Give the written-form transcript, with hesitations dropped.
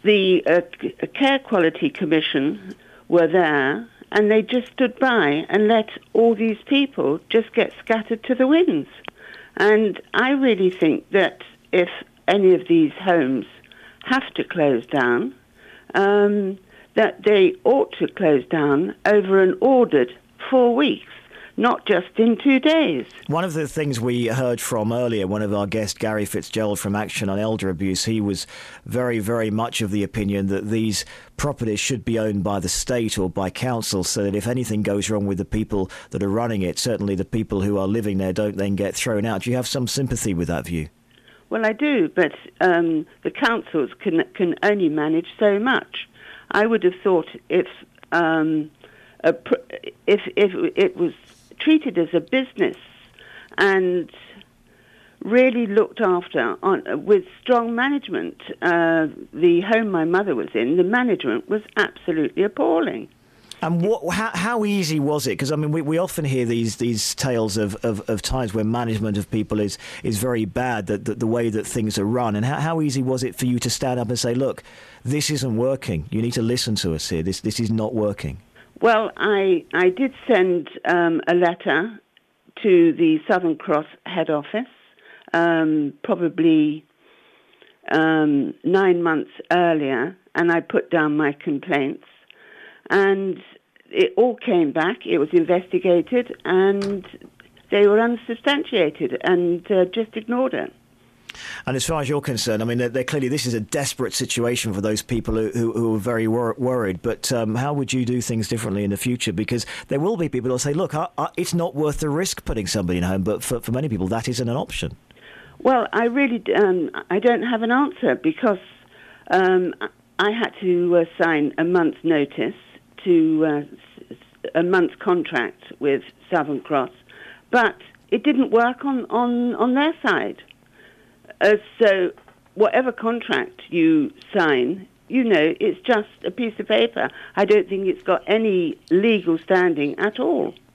the Care Quality Commission were there, and they just stood by and let all these people just get scattered to the winds. And I really think that if any of these homes have to close down, that they ought to close down over an ordered 4 weeks, not just in 2 days. One of the things we heard from earlier, one of our guests, Gary Fitzgerald from Action on Elder Abuse, he was very, very much of the opinion that these properties should be owned by the state or by council, so that if anything goes wrong with the people that are running it, certainly the people who are living there don't then get thrown out. Do you have some sympathy with that view? Well, I do, but the councils can only manage so much. I would have thought if it was treated as a business and really looked after with strong management. The home my mother was in, the management was absolutely appalling. And how easy was it? Because, I mean, we often hear these tales of times when management of people is very bad, that the way that things are run. And how easy was it for you to stand up and say, look, this isn't working. You need to listen to us here. This is not working. Well, I did send a letter to the Southern Cross head office, probably 9 months earlier, and I put down my complaints. And it all came back, it was investigated, and they were unsubstantiated and just ignored it. And as far as you're concerned, I mean, they're clearly, this is a desperate situation for those people who are very worried. But how would you do things differently in the future? Because there will be people who will say, look, it's not worth the risk putting somebody in home. But for many people, that isn't an option. Well, I really I don't have an answer, because I had to sign a month's notice to a month's contract with Southern Cross. But it didn't work on their side. So whatever contract you sign, it's just a piece of paper. I don't think it's got any legal standing at all.